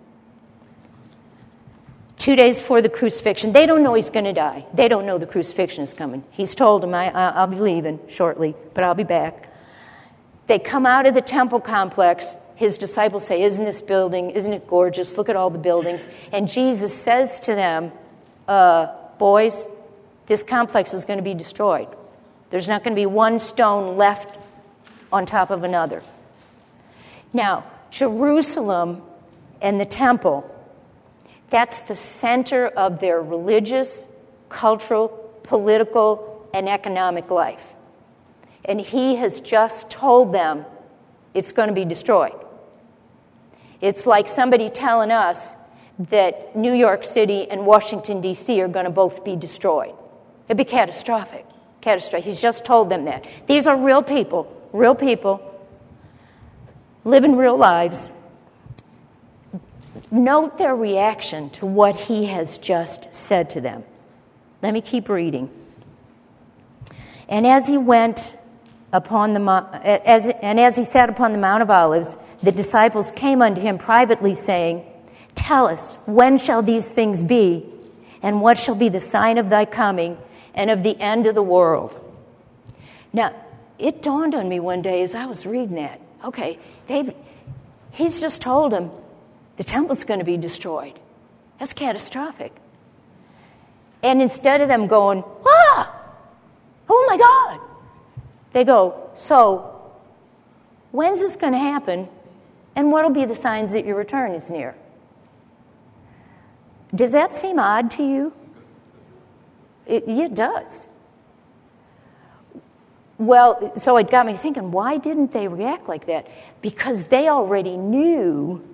Speaker 1: 2 days before the crucifixion. They don't know he's going to die. They don't know the crucifixion is coming. He's told them, I'll be leaving shortly, but I'll be back. They come out of the temple complex. His disciples say, isn't this building, isn't it gorgeous? Look at all the buildings. And Jesus says to them, boys, this complex is going to be destroyed. There's not going to be one stone left on top of another. Now, Jerusalem and the temple, that's the center of their religious, cultural, political, and economic life. And he has just told them it's going to be destroyed. It's like somebody telling us that New York City and Washington, D.C. are going to both be destroyed. It'd be catastrophic. He's just told them that. These are real people, living real lives. Note their reaction to what he has just said to them. Let me keep reading. And as he went upon as he sat upon the Mount of Olives, the disciples came unto him privately, saying, Tell us, when shall these things be, and what shall be the sign of thy coming and of the end of the world? Now, it dawned on me one day as I was reading that. Okay, he's just told them the temple's going to be destroyed. That's catastrophic. And instead of them going, oh my God, they go, so when's this going to happen, and what will be the signs that your return is near? Does that seem odd to you? It does. Well, so it got me thinking, why didn't they react like that? Because they already knew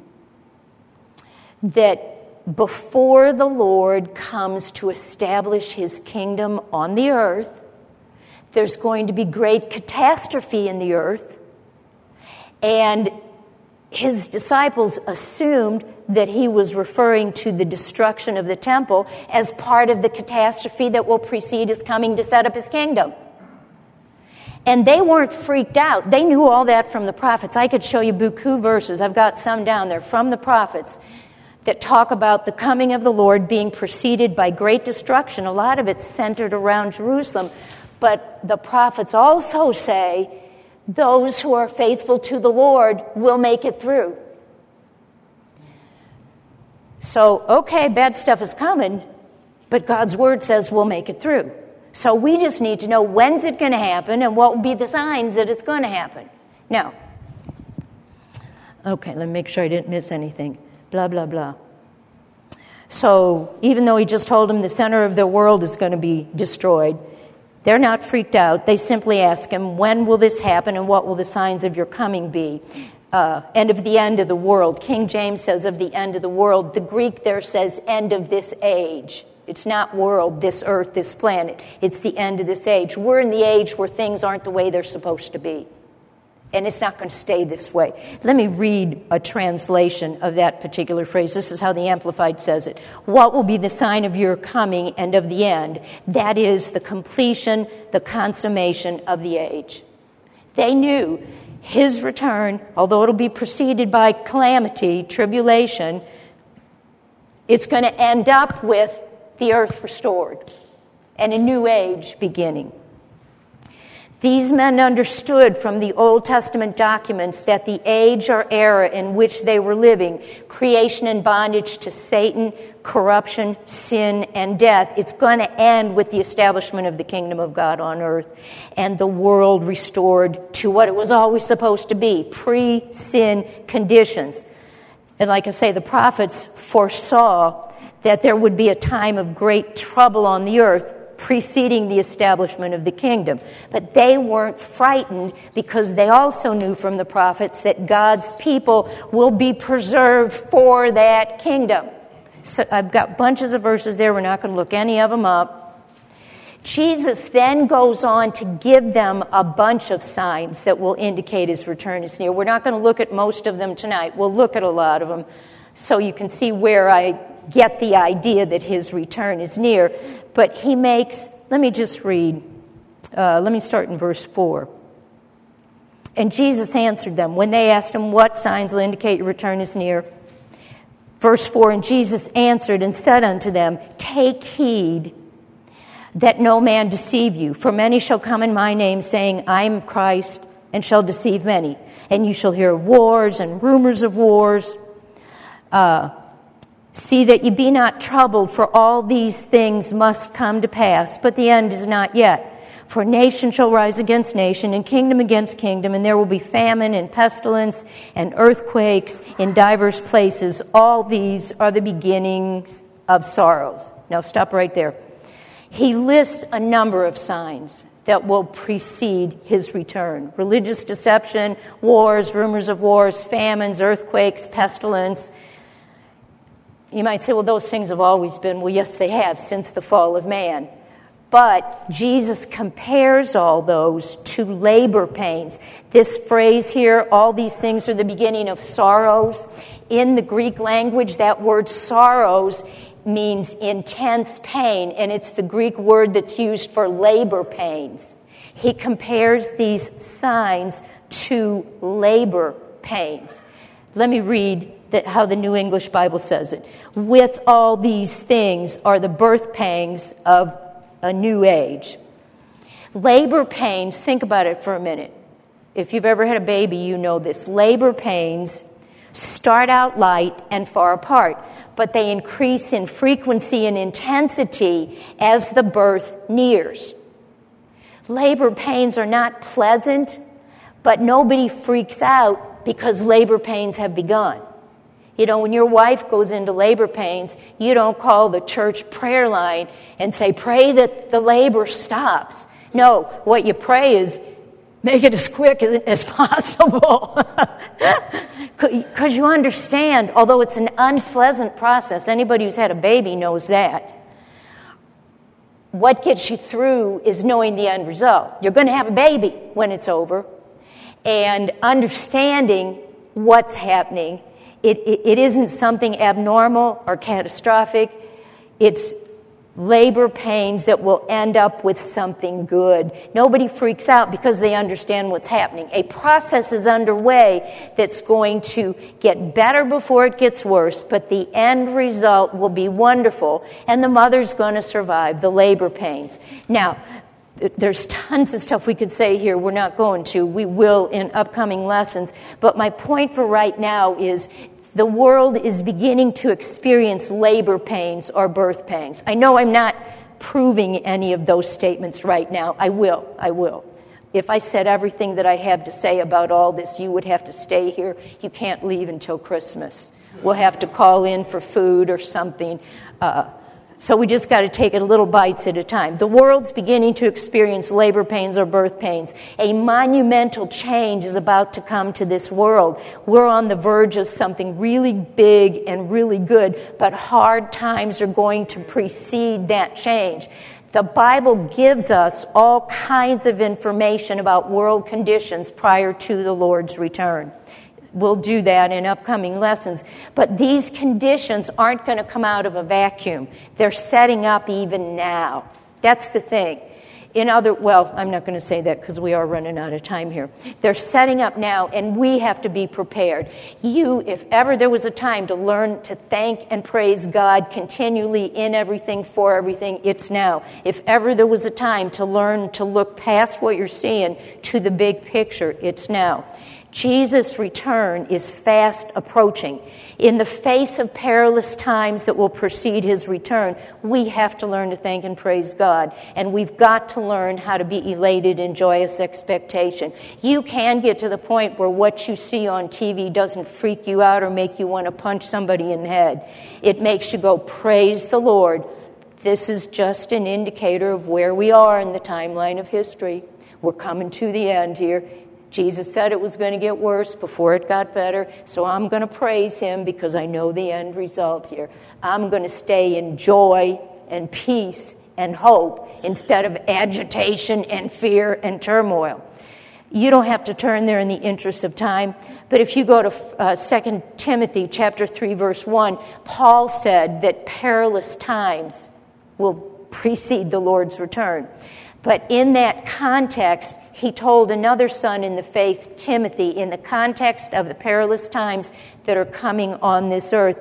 Speaker 1: that before the Lord comes to establish his kingdom on the earth, there's going to be great catastrophe in the earth. And his disciples assumed that he was referring to the destruction of the temple as part of the catastrophe that will precede his coming to set up his kingdom. And they weren't freaked out. They knew all that from the prophets. I could show you beaucoup verses. I've got some down there from the prophets that talk about the coming of the Lord being preceded by great destruction. A lot of it's centered around Jerusalem. But the prophets also say those who are faithful to the Lord will make it through. So, okay, bad stuff is coming, but God's word says we'll make it through. So we just need to know when's it going to happen and what will be the signs that it's going to happen. Now, okay, let me make sure I didn't miss anything. Blah, blah, blah. So even though he just told them the center of their world is going to be destroyed, they're not freaked out. They simply ask him, when will this happen and what will the signs of your coming be? And of the end of the world. King James says of the end of the world. The Greek there says end of this age. It's not world, this earth, this planet. It's the end of this age. We're in the age where things aren't the way they're supposed to be. And it's not going to stay this way. Let me read a translation of that particular phrase. This is how the Amplified says it. What will be the sign of your coming and of the end? That is the completion, the consummation of the age. They knew his return, although it'll be preceded by calamity, tribulation, it's going to end up with the earth restored and a new age beginning. These men understood from the Old Testament documents that the age or era in which they were living, creation and bondage to Satan, corruption, sin, and death, it's going to end with the establishment of the kingdom of God on earth and the world restored to what it was always supposed to be, pre-sin conditions. And like I say, the prophets foresaw that there would be a time of great trouble on the earth preceding the establishment of the kingdom. But they weren't frightened because they also knew from the prophets that God's people will be preserved for that kingdom. So I've got bunches of verses there. We're not going to look any of them up. Jesus then goes on to give them a bunch of signs that will indicate his return is near. We're not going to look at most of them tonight. We'll look at a lot of them so you can see where I get the idea that his return is near. But he makes, let me just read, let me start in verse 4. And Jesus answered them when they asked him, what signs will indicate your return is near? Verse 4, and Jesus answered and said unto them, take heed that no man deceive you, for many shall come in my name, saying, I am Christ, and shall deceive many. And you shall hear of wars and rumors of wars. See that ye be not troubled, for all these things must come to pass, but the end is not yet. For nation shall rise against nation, and kingdom against kingdom, and there will be famine and pestilence and earthquakes in divers places. All these are the beginnings of sorrows. Now stop right there. He lists a number of signs that will precede his return. Religious deception, wars, rumors of wars, famines, earthquakes, pestilence. You might say, well, those things have always been. Well, yes, they have, since the fall of man. But Jesus compares all those to labor pains. This phrase here, all these things are the beginning of sorrows. In the Greek language, that word sorrows means intense pain, and it's the Greek word that's used for labor pains. He compares these signs to labor pains. Let me read how the New English Bible says it. With all these things are the birth pangs of a new age. Labor pains, think about it for a minute. If you've ever had a baby, you know this. Labor pains start out light and far apart, but they increase in frequency and intensity as the birth nears. Labor pains are not pleasant, but nobody freaks out because labor pains have begun. You know, when your wife goes into labor pains, you don't call the church prayer line and say, pray that the labor stops. No, what you pray is make it as quick as possible. Because you understand, although it's an unpleasant process, anybody who's had a baby knows that. What gets you through is knowing the end result. You're going to have a baby when it's over. And understanding what's happening. It isn't something abnormal or catastrophic. It's labor pains that will end up with something good. Nobody freaks out because they understand what's happening. A process is underway that's going to get better before it gets worse, but the end result will be wonderful, and the mother's going to survive the labor pains. Now, there's tons of stuff we could say here. We're not going to. We will in upcoming lessons. But my point for right now is the world is beginning to experience labor pains or birth pains. I know I'm not proving any of those statements right now. I will. If I said everything that I have to say about all this, you would have to stay here. You can't leave until Christmas. We'll have to call in for food or something. So we just got to take it little bites at a time. The world's beginning to experience labor pains or birth pains. A monumental change is about to come to this world. We're on the verge of something really big and really good, but hard times are going to precede that change. The Bible gives us all kinds of information about world conditions prior to the Lord's return. We'll do that in upcoming lessons. But these conditions aren't going to come out of a vacuum. They're setting up even now. That's the thing. I'm not going to say that because we are running out of time here. They're setting up now, and we have to be prepared. If ever there was a time to learn to thank and praise God continually in everything, for everything, it's now. If ever there was a time to learn to look past what you're seeing to the big picture, it's now. Jesus' return is fast approaching. In the face of perilous times that will precede his return, we have to learn to thank and praise God. And we've got to learn how to be elated in joyous expectation. You can get to the point where what you see on TV doesn't freak you out or make you want to punch somebody in the head. It makes you go, praise the Lord. This is just an indicator of where we are in the timeline of history. We're coming to the end here. Jesus said it was going to get worse before it got better, so I'm going to praise him because I know the end result here. I'm going to stay in joy and peace and hope instead of agitation and fear and turmoil. You don't have to turn there in the interest of time, but if you go to 2 Timothy chapter 3, verse 1, Paul said that perilous times will precede the Lord's return. But in that context, he told another son in the faith, Timothy, in the context of the perilous times that are coming on this earth,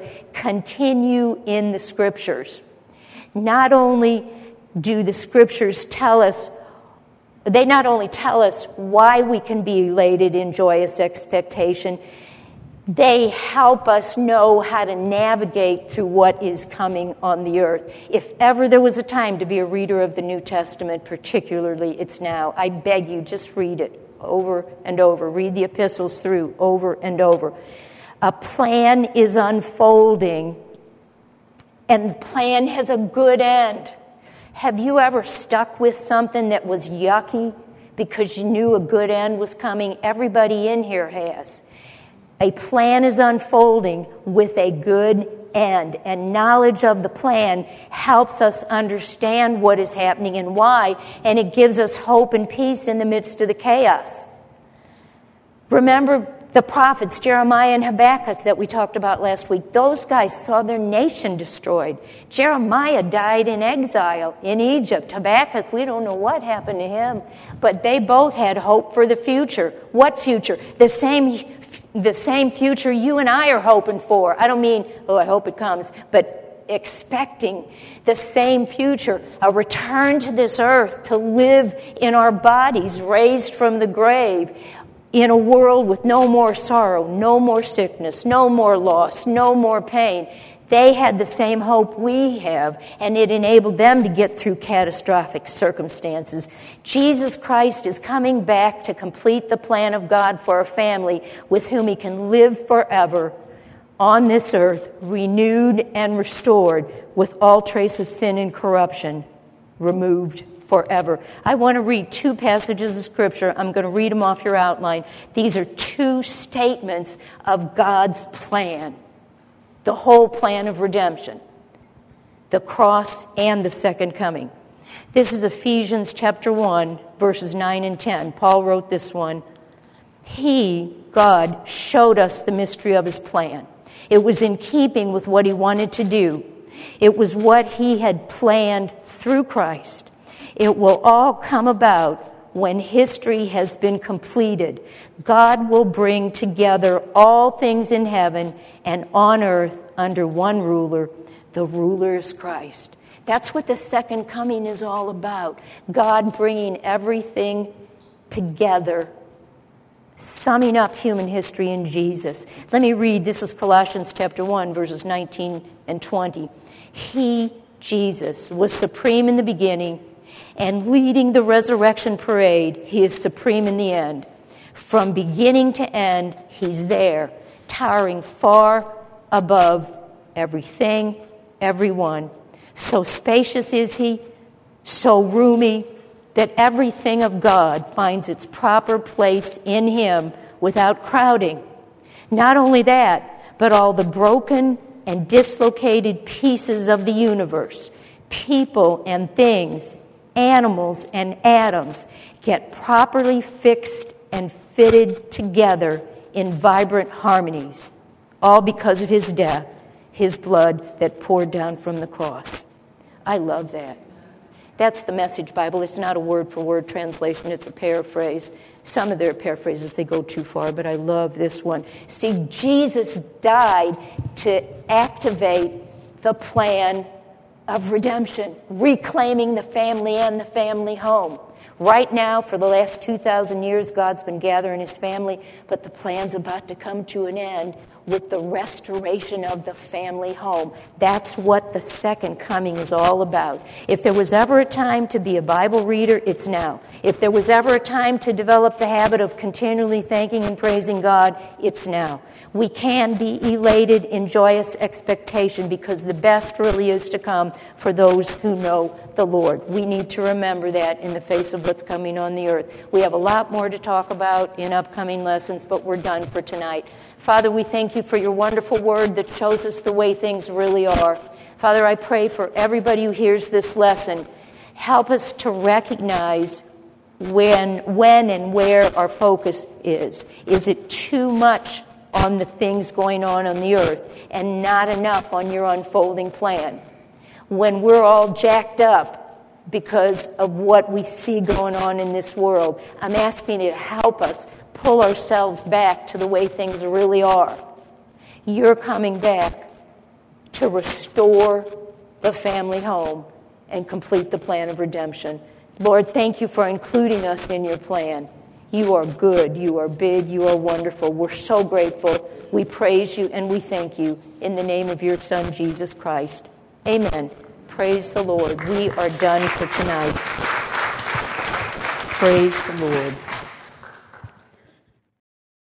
Speaker 1: continue in the Scriptures. Not only do the Scriptures tell us why we can be elated in joyous expectation, they help us know how to navigate through what is coming on the earth. If ever there was a time to be a reader of the New Testament, particularly, it's now. I beg you, just read it over and over. Read the epistles through over and over. A plan is unfolding, and the plan has a good end. Have you ever stuck with something that was yucky because you knew a good end was coming? Everybody in here has. A plan is unfolding with a good end, and knowledge of the plan helps us understand what is happening and why, and it gives us hope and peace in the midst of the chaos. Remember the prophets, Jeremiah and Habakkuk, that we talked about last week. Those guys saw their nation destroyed. Jeremiah died in exile in Egypt. Habakkuk, we don't know what happened to him, but they both had hope for the future. What future? The same future you and I are hoping for. I don't mean, I hope it comes, but expecting the same future, a return to this earth to live in our bodies, raised from the grave, in a world with no more sorrow, no more sickness, no more loss, no more pain. They had the same hope we have, and it enabled them to get through catastrophic circumstances. Jesus Christ is coming back to complete the plan of God for a family with whom he can live forever on this earth, renewed and restored with all trace of sin and corruption removed forever. I want to read two passages of Scripture. I'm going to read them off your outline. These are two statements of God's plan. The whole plan of redemption, the cross and the second coming. This is Ephesians chapter 1, verses 9 and 10. Paul wrote this one. He, God, showed us the mystery of his plan. It was in keeping with what he wanted to do. It was what he had planned through Christ. It will all come about when history has been completed. God will bring together all things in heaven and on earth under one ruler. The ruler is Christ. That's what the second coming is all about. God bringing everything together, summing up human history in Jesus. Let me read. This is Colossians chapter 1, verses 19 and 20. He, Jesus, was supreme in the beginning, and leading the resurrection parade, he is supreme in the end. From beginning to end, he's there, towering far above everything, everyone. So spacious is he, so roomy, that everything of God finds its proper place in him without crowding. Not only that, but all the broken and dislocated pieces of the universe, people and things, animals and atoms, get properly fixed and fitted together in vibrant harmonies, all because of his death, his blood that poured down from the cross. I love that. That's the Message Bible. It's not a word-for-word translation. It's a paraphrase. Some of their paraphrases, they go too far, but I love this one. See, Jesus died to activate the plan of redemption, reclaiming the family and the family home. Right now, for the last 2,000 years, God's been gathering his family, but the plan's about to come to an end with the restoration of the family home. That's what the second coming is all about. If there was ever a time to be a Bible reader, it's now. If there was ever a time to develop the habit of continually thanking and praising God, it's now. We can be elated in joyous expectation because the best really is to come for those who know the Lord. We need to remember that in the face of what's coming on the earth. We have a lot more to talk about in upcoming lessons, but we're done for tonight. Father, we thank you for your wonderful word that shows us the way things really are. Father, I pray for everybody who hears this lesson. Help us to recognize when and where our focus is. Is it too much on the things going on the earth and not enough on your unfolding plan? When we're all jacked up because of what we see going on in this world, I'm asking you to help us pull ourselves back to the way things really are. You're coming back to restore the family home and complete the plan of redemption. Lord, thank you for including us in your plan. You are good, you are big, you are wonderful. We're so grateful. We praise you and we thank you in the name of your Son, Jesus Christ. Amen. Praise the Lord. We are done for tonight. Praise the Lord.